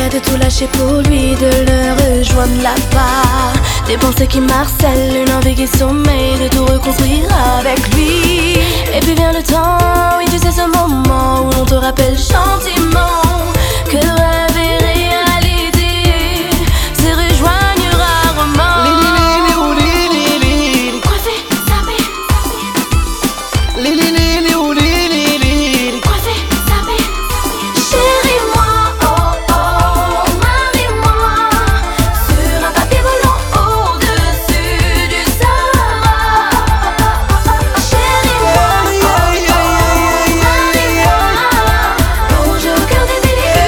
de tout lâcher pour lui, de le rejoindre là-bas. Des pensées qui marcellent, une envie qui sommeille, de tout reconstruire avec lui. Et puis vient le temps, oui tu sais ce moment où l'on te rappelle gentiment que rêve et réalité se rejoignent rarement. Coiffé, sapé, coiffé, sapé. Chérie moi, oh oh, marie-moi sur un papier volant au-dessus du Sahara. Chérie moi, oh oh, marie-moi plonge au cœur des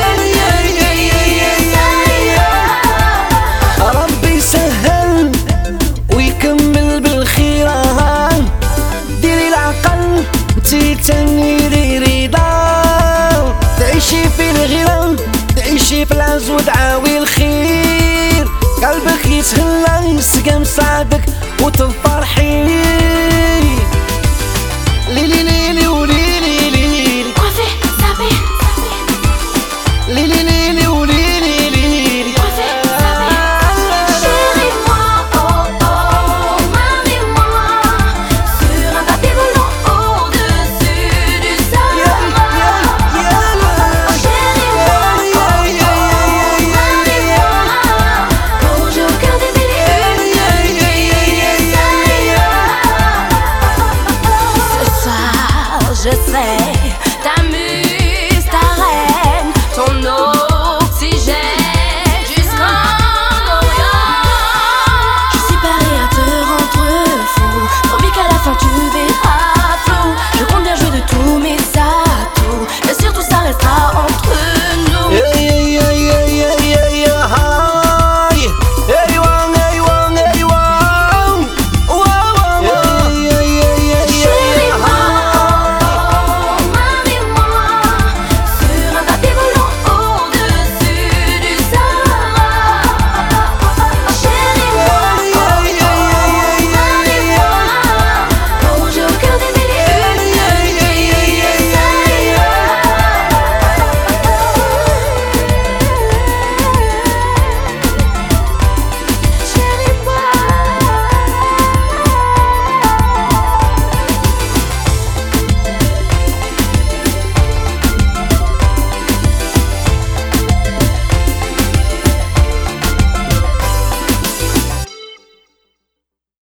ربي يسهل ويكمل بالخير. ديري العقل انتي تنيري رضا، تعيشي في الغيرة تعيشي في العز وتعاوي الخير. قلبك يتهلا يسقم صعبك وتفرحي. ليلي ليلي وليلي ليلي coiffé, sapé, ليلي